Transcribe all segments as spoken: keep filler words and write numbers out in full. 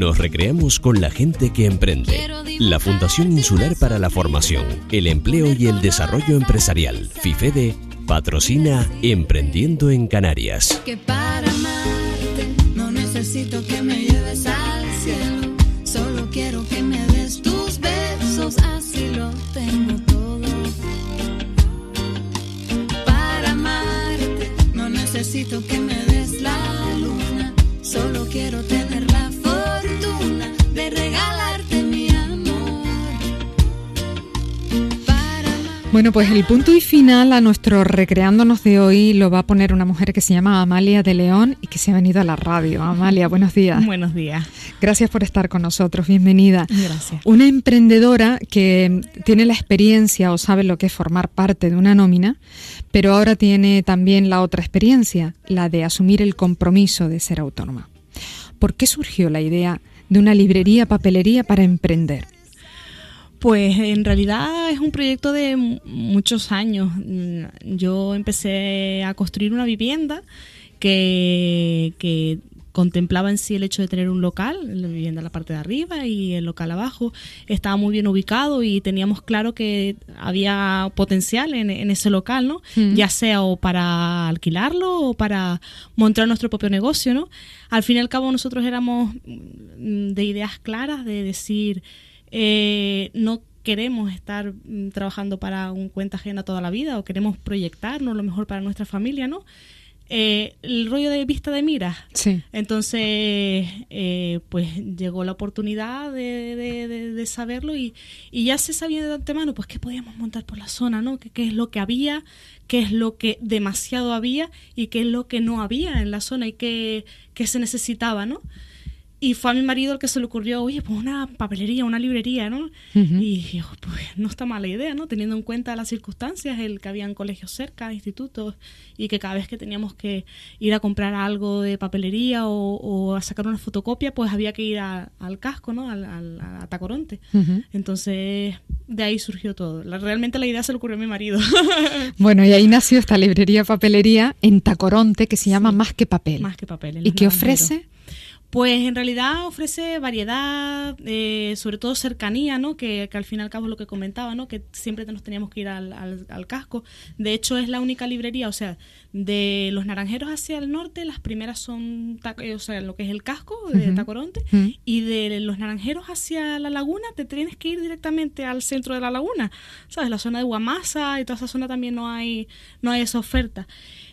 Nos recreamos con la gente que emprende. La Fundación Insular para la Formación, el Empleo y el Desarrollo Empresarial, FIFEDE, patrocina Emprendiendo en Canarias. Que para amarte no necesito que me lleves al cielo, solo quiero que me des tus besos, así lo tengo todo. Para amarte no necesito que me des la luna, solo quiero tener la fortuna de regalarte mi amor. Para amarte. Bueno, pues el punto y final a nuestro Recreándonos de hoy lo va a poner una mujer que se llama Amalia de León y que se ha venido a la radio. Amalia, buenos días. Buenos días. Gracias por estar con nosotros, bienvenida. Gracias. Una emprendedora que tiene la experiencia o sabe lo que es formar parte de una nómina, pero ahora tiene también la otra experiencia, la de asumir el compromiso de ser autónoma. ¿Por qué surgió la idea de una librería papelería para emprender? Pues en realidad es un proyecto de m- muchos años. Yo empecé a construir una vivienda que, que contemplaba en sí el hecho de tener un local, la vivienda en la parte de arriba y el local abajo. Estaba muy bien ubicado y teníamos claro que había potencial en, en ese local, ¿no? Mm. Ya sea o para alquilarlo o para montar nuestro propio negocio, ¿no? Al fin y al cabo nosotros éramos de ideas claras, de decir... Eh, no queremos estar mm, trabajando para un cuenta ajena toda la vida, o queremos proyectarnos lo mejor para nuestra familia, ¿no? Eh, el rollo de vista de miras. Sí. Entonces, eh, pues llegó la oportunidad de, de, de, de saberlo y, y ya se sabía de antemano, pues qué podíamos montar por la zona, ¿no? ¿Qué, qué es lo que había, qué es lo que demasiado había y qué es lo que no había en la zona y qué, qué se necesitaba, ¿no? Y fue a mi marido el que se le ocurrió, oye, pues una papelería, una librería, ¿no? Uh-huh. Y yo, pues no está mala idea, ¿no? Teniendo en cuenta las circunstancias, el que habían colegios cerca, institutos, y que cada vez que teníamos que ir a comprar algo de papelería o, o a sacar una fotocopia, pues había que ir a, al casco, ¿no? Al, al, a Tacoronte. Uh-huh. Entonces, de ahí surgió todo. La, realmente la idea se le ocurrió a mi marido. Bueno, y ahí nació esta librería papelería en Tacoronte que se llama sí, Más que Papel. Más que Papel. ¿Y qué ofrece? Pues en realidad ofrece variedad, eh, sobre todo cercanía, ¿no? Que, que al fin y al cabo es lo que comentaba, ¿no? Que siempre nos teníamos que ir al, al, al casco. De hecho, es la única librería, o sea, de Los Naranjeros hacia el norte, las primeras son, eh, o sea, lo que es el casco de uh-huh. Tacoronte, uh-huh. y de Los Naranjeros hacia la laguna te tienes que ir directamente al centro de la laguna, ¿sabes? La zona de Guamasa y toda esa zona también no hay, no hay esa oferta.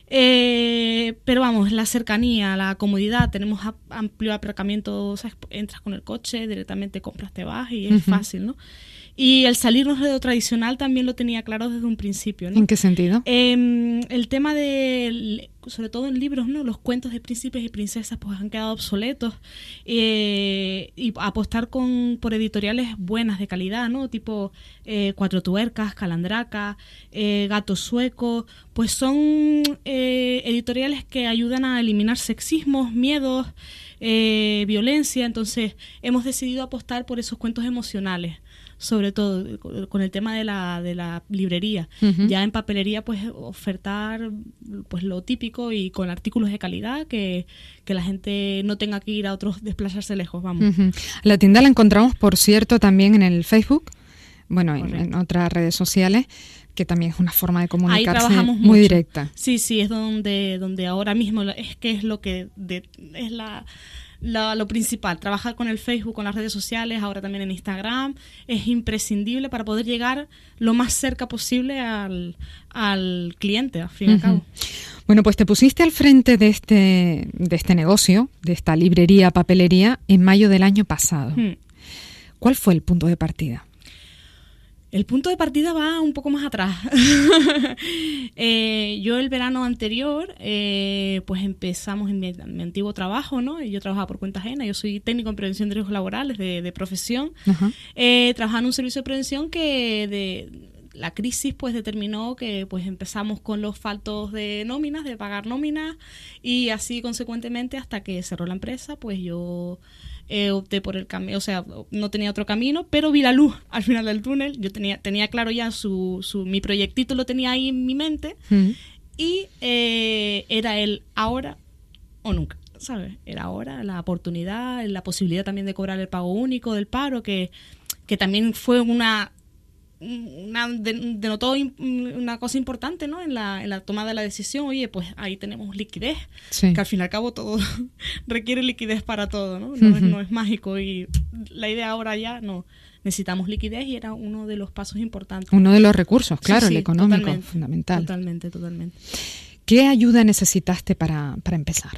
Eh, pero vamos, la cercanía, la comodidad, tenemos amplio aparcamiento, o sea, entras con el coche, directamente compras, te vas y es uh-huh. fácil, ¿no? Y el salirnos de lo tradicional también lo tenía claro desde un principio, ¿no? ¿En qué sentido? Eh, el tema de, sobre todo en libros, ¿no? Los cuentos de príncipes y princesas pues han quedado obsoletos, eh, y apostar con por editoriales buenas, de calidad, ¿no? Tipo eh, Cuatro Tuercas, Calandraca, eh, Gato Sueco, pues son eh, editoriales que ayudan a eliminar sexismos, miedos, eh, violencia. Entonces hemos decidido apostar por esos cuentos emocionales, sobre todo con el tema de la de la librería. Uh-huh. Ya en papelería pues ofertar pues lo típico y con artículos de calidad, que, que la gente no tenga que ir a otros, desplazarse lejos, vamos. Uh-huh. La tienda la encontramos, por cierto, también en el Facebook, bueno, en, en otras redes sociales, que también es una forma de comunicarse. Ahí trabajamos muy mucho. Directa. Sí, sí, es donde donde ahora mismo es que es lo que de, es la La, lo principal, trabajar con el Facebook, con las redes sociales, ahora también en Instagram, es imprescindible para poder llegar lo más cerca posible al, al cliente, al fin y uh-huh. al cabo. Bueno, pues te pusiste al frente de este, de este negocio, de esta librería, papelería, en mayo del año pasado. Uh-huh. ¿Cuál fue el punto de partida? El punto de partida va un poco más atrás. eh, yo el verano anterior, eh, pues empezamos en mi, mi antiguo trabajo, ¿no? Yo trabajaba por cuenta ajena, yo soy técnico en prevención de riesgos laborales de, de profesión. Uh-huh. Eh, trabajaba en un servicio de prevención que de la crisis pues determinó que pues empezamos con los faltos de nóminas, de pagar nóminas, y así consecuentemente hasta que cerró la empresa, pues yo... Eh, opté por el camino, o sea, no tenía otro camino, pero vi la luz al final del túnel. Yo tenía tenía claro ya su, su mi proyectito, lo tenía ahí en mi mente, uh-huh. y eh, era el ahora o nunca. ¿sabes? Era ahora la oportunidad, la posibilidad también de cobrar el pago único del paro, que, que también fue una... Una, denotó una cosa importante, ¿no? En la, en la toma de la decisión. Oye, pues ahí tenemos liquidez, sí. que al fin y al cabo todo requiere liquidez para todo, ¿no? No, Uh-huh. es, no es mágico, y la idea ahora ya no, necesitamos liquidez, y era uno de los pasos importantes. Uno de los recursos, claro, Sí, sí, el económico, totalmente, fundamental. Totalmente, totalmente. ¿Qué ayuda necesitaste para, para empezar?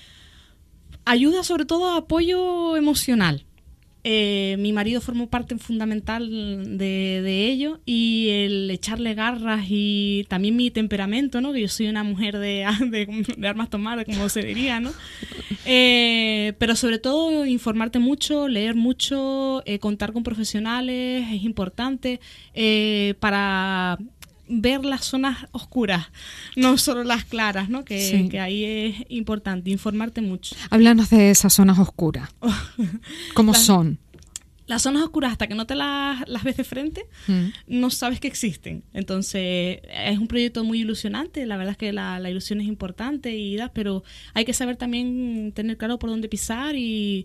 Ayuda, sobre todo apoyo emocional. Eh, mi marido formó parte fundamental de, de ello, y el echarle garras, y también mi temperamento, ¿no? Que yo soy una mujer de, de, de armas tomar, como se diría, ¿no? Eh, pero sobre todo informarte mucho, leer mucho, eh, contar con profesionales es importante, eh, para ver las zonas oscuras, no solo las claras, ¿no? Que, Sí. que ahí es importante, informarte mucho. Háblanos de esas zonas oscuras. ¿Cómo Las- son? Las zonas oscuras, hasta que no te las, las ves de frente, Mm. no sabes que existen. Entonces, es un proyecto muy ilusionante. La verdad es que la, la ilusión es importante, y da, pero hay que saber también tener claro por dónde pisar, y,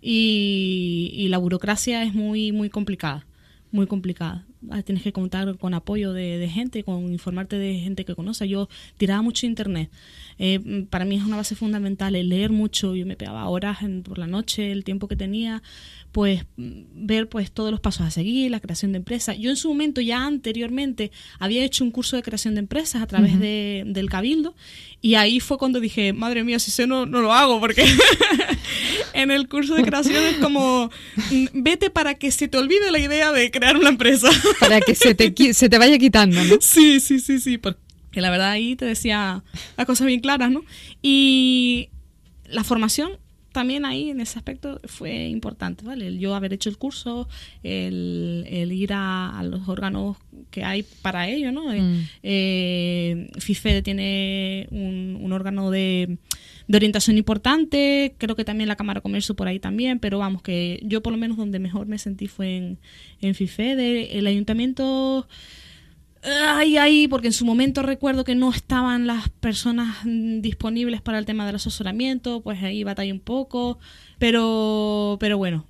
y, y la burocracia es muy, muy complicada. Muy complicada. Ah, tienes que contar con apoyo de, de gente, con informarte de gente que conoce. Yo tiraba mucho internet. Eh, para mí es una base fundamental el leer mucho. Yo me pegaba horas en, por la noche, el tiempo que tenía, pues ver pues todos los pasos a seguir, la creación de empresas. Yo en su momento, ya anteriormente, había hecho un curso de creación de empresas a través uh-huh. de, del Cabildo, y ahí fue cuando dije, madre mía, si sé no, no lo hago, porque en el curso de creación es como, vete para que se te olvide la idea de crear una empresa. Para que se te, se te vaya quitando, ¿no? Sí, sí, sí, sí, porque la verdad ahí te decía las cosas bien claras, ¿no? Y la formación también ahí en ese aspecto fue importante, ¿vale? El yo haber hecho el curso, el, el ir a, a los órganos que hay para ello, ¿no? Mm. Eh, FIFEDE tiene un, un órgano de, de orientación importante, creo que también la Cámara de Comercio por ahí también, pero vamos, que yo por lo menos donde mejor me sentí fue en, en FIFEDE. El ayuntamiento... Ay, ay, porque en su momento recuerdo que no estaban las personas disponibles para el tema del asesoramiento, pues ahí batallé un poco, pero pero bueno,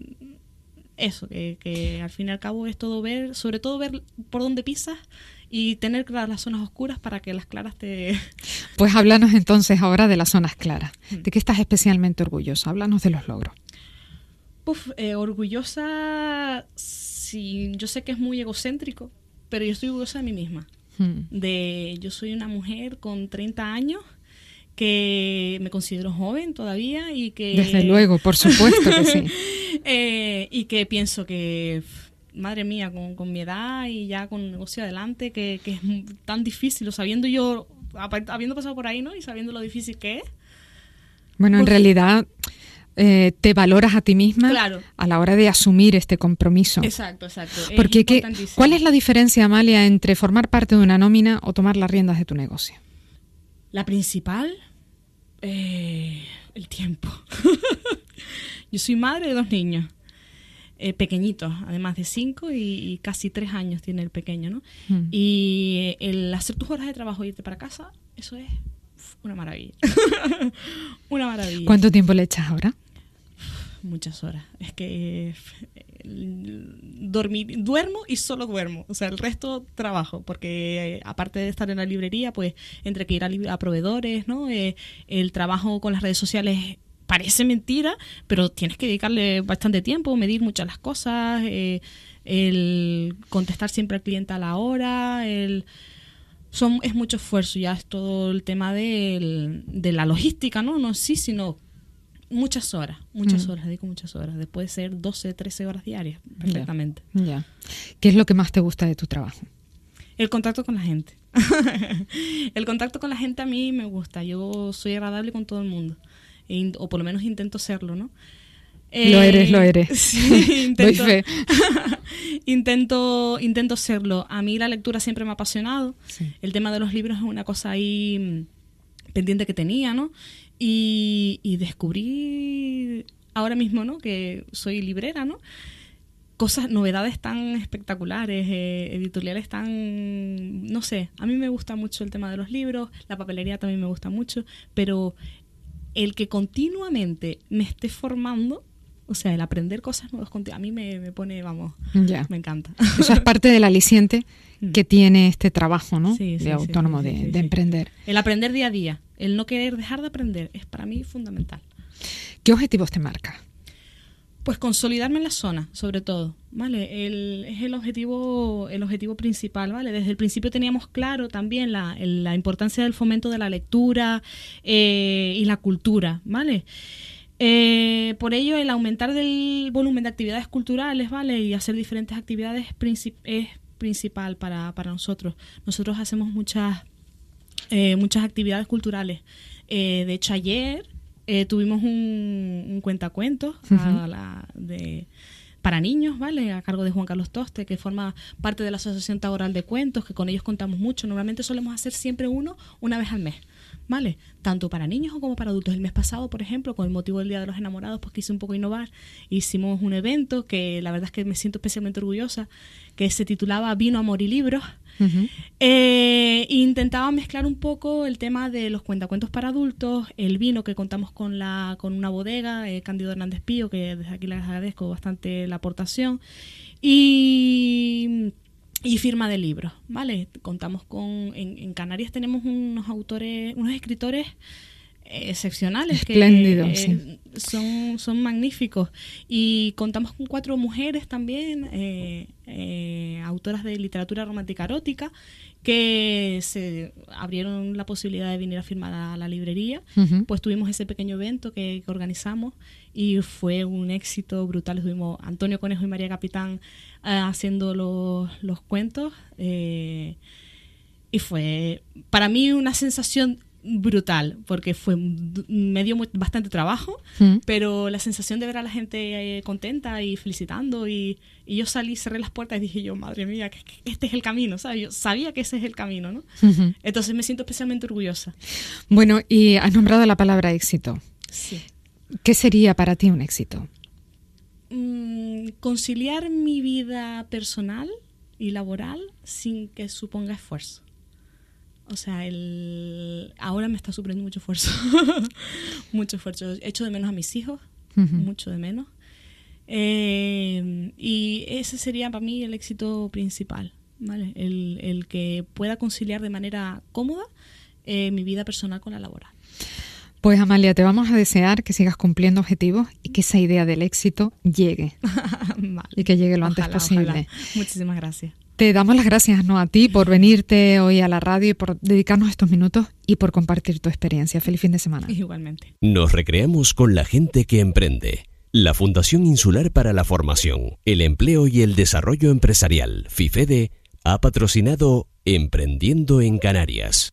eso, que, que al fin y al cabo es todo ver, sobre todo ver por dónde pisas y tener claras las zonas oscuras para que las claras te... Pues háblanos entonces ahora de las zonas claras. ¿De qué estás especialmente orgullosa? Háblanos de los logros. Uf, eh, orgullosa, sí, yo sé que es muy egocéntrico, pero yo estoy orgullosa de mí misma. Hmm. De, yo soy una mujer con treinta años que me considero joven todavía y que... Desde luego, por supuesto que sí. eh, y que pienso que, madre mía, con, con mi edad y ya con el negocio adelante, que, que es tan difícil, sabiendo yo, habiendo pasado por ahí, ¿no? Y sabiendo lo difícil que es. Bueno, pues, en realidad... Eh, te valoras a ti misma claro. a la hora de asumir este compromiso. Exacto, exacto. Porque es ¿qué, ¿cuál es la diferencia, Amalia, entre formar parte de una nómina o tomar las riendas de tu negocio? La principal, eh, el tiempo. Yo soy madre de dos niños, eh, pequeñitos, además de cinco y, y casi tres años tiene el pequeño, ¿no? Hmm. Y el hacer tus horas de trabajo e irte para casa, eso es una maravilla. Una maravilla. ¿Cuánto tiempo le echas ahora? Muchas horas. Es que eh, dormir, duermo y solo duermo. O sea, el resto trabajo, porque eh, aparte de estar en la librería, pues entre que ir a, a proveedores, ¿no? Eh, el trabajo con las redes sociales parece mentira, pero tienes que dedicarle bastante tiempo, medir muchas las cosas, eh, el contestar siempre al cliente a la hora, el... Son, es mucho esfuerzo, ya es todo el tema de, de la logística, ¿no? No sí, sino muchas horas, muchas mm. horas, dedico muchas horas. Después de ser doce, trece horas diarias, perfectamente. Ya. ya. ¿Qué es lo que más te gusta de tu trabajo? El contacto con la gente. El contacto con la gente a mí me gusta. Yo soy agradable con todo el mundo, o por lo menos intento serlo, ¿no? Eh, lo eres, lo eres. Sí, intento, doy fe. intento, intento serlo. A mí la lectura siempre me ha apasionado. Sí. El tema de los libros es una cosa ahí pendiente que tenía, ¿no? Y, y descubrí ahora mismo, ¿no? Que soy librera, ¿no? Cosas, novedades tan espectaculares, eh, editoriales tan... No sé, a mí me gusta mucho el tema de los libros, la papelería también me gusta mucho, pero... el que continuamente me esté formando, o sea, el aprender cosas nuevas, a mí me, me pone, vamos, ya. me encanta. Eso es parte del aliciente que tiene este trabajo, ¿no? Sí, sí, de autónomo, sí, sí, de, sí, de sí. emprender. El aprender día a día, el no querer dejar de aprender, es para mí fundamental. ¿Qué objetivos te marca? Pues consolidarme en la zona, sobre todo, ¿vale? El, es el objetivo, el objetivo principal, ¿vale? Desde el principio teníamos claro también la, el, la importancia del fomento de la lectura eh, y la cultura, ¿vale? Eh, por ello, el aumentar del volumen de actividades culturales, ¿vale? Y hacer diferentes actividades princip- es principal para, para nosotros. Nosotros hacemos muchas, eh, muchas actividades culturales. Eh, de hecho, ayer... Eh, tuvimos un, un cuentacuentos uh-huh. a la de, para niños, ¿vale? A cargo de Juan Carlos Toste, que forma parte de la Asociación Tagoral de Cuentos, que con ellos contamos mucho. Normalmente solemos hacer siempre uno una vez al mes, ¿vale? Tanto para niños como para adultos. El mes pasado, por ejemplo, con el motivo del Día de los Enamorados, pues quise un poco innovar. Hicimos un evento que la verdad es que me siento especialmente orgullosa, que se titulaba Vino, Amor y Libros. Uh-huh. Eh, intentaba mezclar un poco el tema de los cuentacuentos para adultos, el vino, que contamos con la con una bodega, eh, Cándido Hernández Pío, que desde aquí les agradezco bastante la aportación, y, y firma de libros, ¿vale? Contamos con, en, en Canarias tenemos unos autores, unos escritores excepcionales, espléndido, que eh, sí. son, son magníficos, y contamos con cuatro mujeres también, eh, eh, autoras de literatura romántica erótica, que se abrieron la posibilidad de venir a firmar a la librería. Uh-huh. Pues tuvimos ese pequeño evento que, que organizamos y fue un éxito brutal. Tuvimos Antonio Conejo y María Capitán eh, haciendo los, los cuentos, eh, y fue para mí una sensación brutal, porque fue me dio muy, bastante trabajo, mm. pero la sensación de ver a la gente eh, contenta y felicitando, y, y yo salí, cerré las puertas y dije yo, madre mía, que, que este es el camino, ¿sabes? Yo sabía que ese es el camino, ¿no? Uh-huh. Entonces me siento especialmente orgullosa. Bueno, y has nombrado la palabra éxito. Sí. ¿Qué sería para ti un éxito? Mm, conciliar mi vida personal y laboral sin que suponga esfuerzo. O sea, el ahora me está suponiendo mucho esfuerzo. mucho esfuerzo. Echo de menos a mis hijos, uh-huh. mucho de menos. Eh, y ese sería para mí el éxito principal, ¿vale? El, el que pueda conciliar de manera cómoda eh, mi vida personal con la laboral. Pues Amalia, te vamos a desear que sigas cumpliendo objetivos y que esa idea del éxito llegue. Vale. Y que llegue lo Ojalá, antes posible. Ojalá. Muchísimas gracias. Te damos las gracias, no a ti, por venirte hoy a la radio y por dedicarnos estos minutos y por compartir tu experiencia. Feliz fin de semana. Igualmente. Nos recreamos con la gente que emprende. La Fundación Insular para la Formación, el Empleo y el Desarrollo Empresarial, FIFEDE, ha patrocinado Emprendiendo en Canarias.